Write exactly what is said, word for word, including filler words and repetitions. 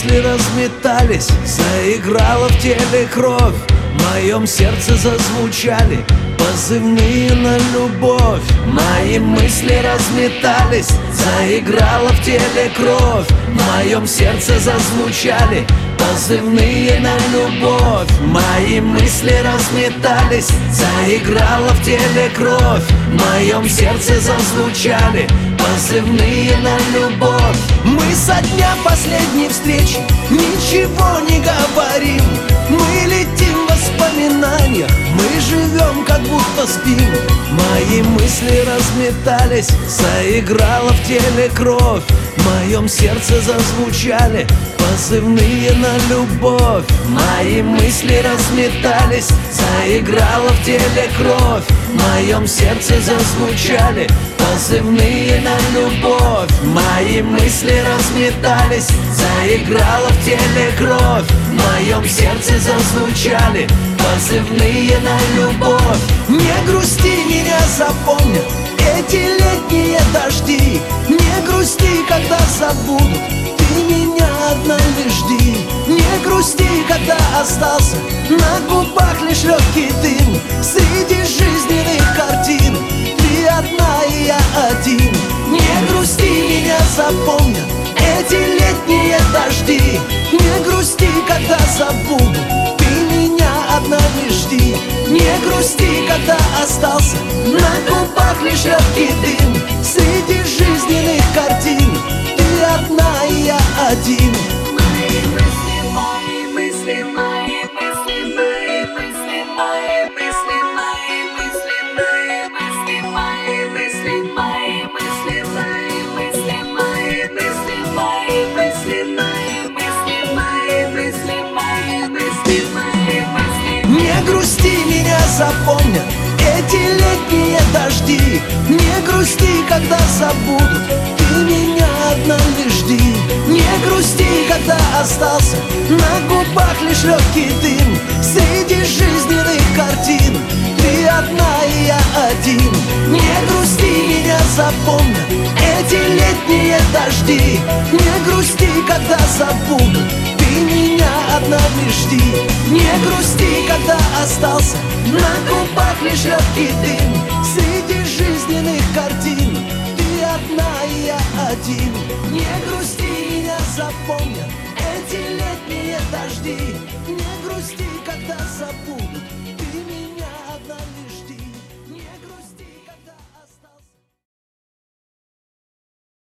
мысли разметались, заиграла в теле кровь. В моем сердце зазвучали позывные на любовь. Мои мысли разметались, заиграла в теле кровь. В моем сердце зазвучали позывные на любовь. Мои мысли разметались, заиграла в теле кровь. В моем сердце зазвучали позывные на любовь. Мы со дня последней встречи ничего не говорим. Мы летим в воспоминаниях, мы живем, как будто спим. Мои мысли разметались, заиграла в теле кровь. В моем сердце зазвучали позывные на любовь. Мои мысли разметались, заиграла в теле кровь. В моем сердце зазвучали позывные на любовь. Мои мысли разметались, заиграла в теле кровь. В моем сердце зазвучали позывные на любовь. Не грусти, меня запомнят эти летние дожди. Не грусти, когда забудут, ты меня однажды жди. Не грусти, когда остался на губах лишь легкий дым. Среди жизненных картин ты одна и я один. Не грусти, меня запомнят эти летние дожди. Не грусти, когда забудут, ты меня однажды жди. Не грусти, когда остался на губах лишь легкий дым. Среди жизненных картин ты одна и я один. Мои мысли, мои мысли, мои мысли, мои мысли, мои мысли, мои мысли, мои мысли, мои мысли, мои мысли, мои мысли, мои мысли, мои мысли, мои мысли, мои мысли, мои мысли, мои мысли. Не грусти, меня запомнят эти летние дожди. Не грусти, когда забудут, ты меня однажды жди. Не грусти, когда остался на губах лишь легкий дым. Среди жизненных картин ты одна и я один. Не грусти, меня запомнят эти летние дожди. Не грусти, когда забудут, ты меня однажды жди. Не грусти, когда остался на губах лишь легкий дым. Среди жизненных картин ты одна и я один. Не грусти, меня запомнят эти летние дожди. Не грусти, когда забудут.